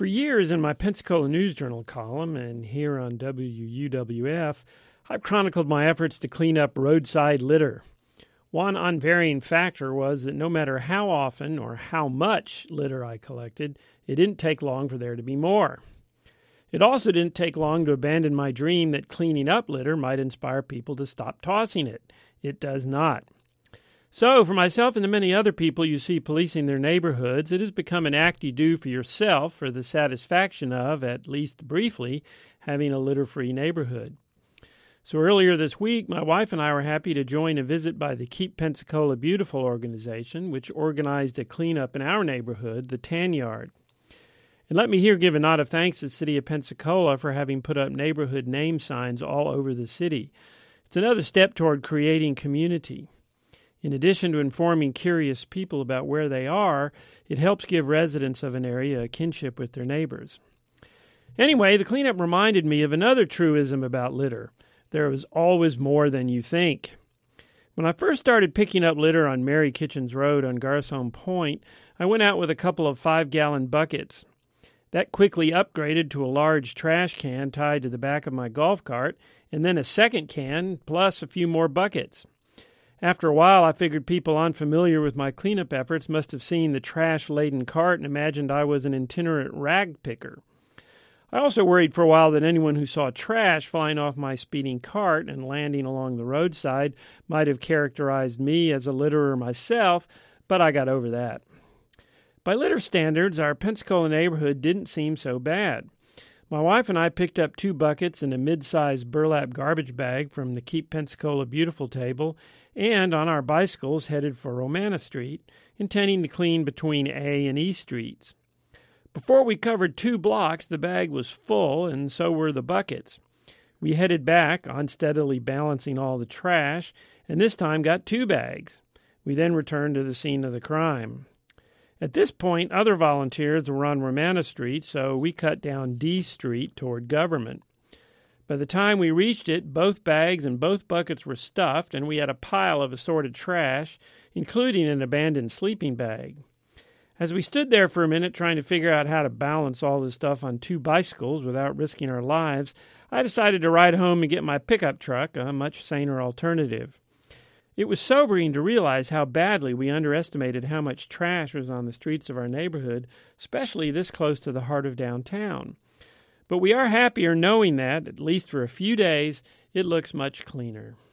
For years in my Pensacola News Journal column and here on WUWF, I've chronicled my efforts to clean up roadside litter. One unvarying factor was that no matter how often or how much litter I collected, it didn't take long for there to be more. It also didn't take long to abandon my dream that cleaning up litter might inspire people to stop tossing it. It does not. So, for myself and the many other people you see policing their neighborhoods, it has become an act you do for yourself for the satisfaction of, at least briefly, having a litter-free neighborhood. So earlier this week, my wife and I were happy to join a visit by the Keep Pensacola Beautiful organization, which organized a cleanup in our neighborhood, the Tan Yard. And let me here give a nod of thanks to the city of Pensacola for having put up neighborhood name signs all over the city. It's another step toward creating community. In addition to informing curious people about where they are, it helps give residents of an area a kinship with their neighbors. Anyway, the cleanup reminded me of another truism about litter. There is always more than you think. When I first started picking up litter on Mary Kitchens Road on Garcon Point, I went out with a couple of 5-gallon buckets. That quickly upgraded to a large trash can tied to the back of my golf cart, and then a second can, plus a few more buckets. After a while, I figured people unfamiliar with my cleanup efforts must have seen the trash-laden cart and imagined I was an itinerant rag picker. I also worried for a while that anyone who saw trash flying off my speeding cart and landing along the roadside might have characterized me as a litterer myself, but I got over that. By litter standards, our Pensacola neighborhood didn't seem so bad. My wife and I picked up 2 buckets and a mid-sized burlap garbage bag from the Keep Pensacola Beautiful table, and on our bicycles headed for Romana Street, intending to clean between A and E Streets. Before we covered 2 blocks, the bag was full, and so were the buckets. We headed back, unsteadily balancing all the trash, and this time got 2 bags. We then returned to the scene of the crime. At this point, other volunteers were on Romana Street, so we cut down D Street toward Government. By the time we reached it, both bags and both buckets were stuffed, and we had a pile of assorted trash, including an abandoned sleeping bag. As we stood there for a minute trying to figure out how to balance all this stuff on 2 bicycles without risking our lives, I decided to ride home and get my pickup truck, a much saner alternative. It was sobering to realize how badly we underestimated how much trash was on the streets of our neighborhood, especially this close to the heart of downtown. But we are happier knowing that, at least for a few days, it looks much cleaner.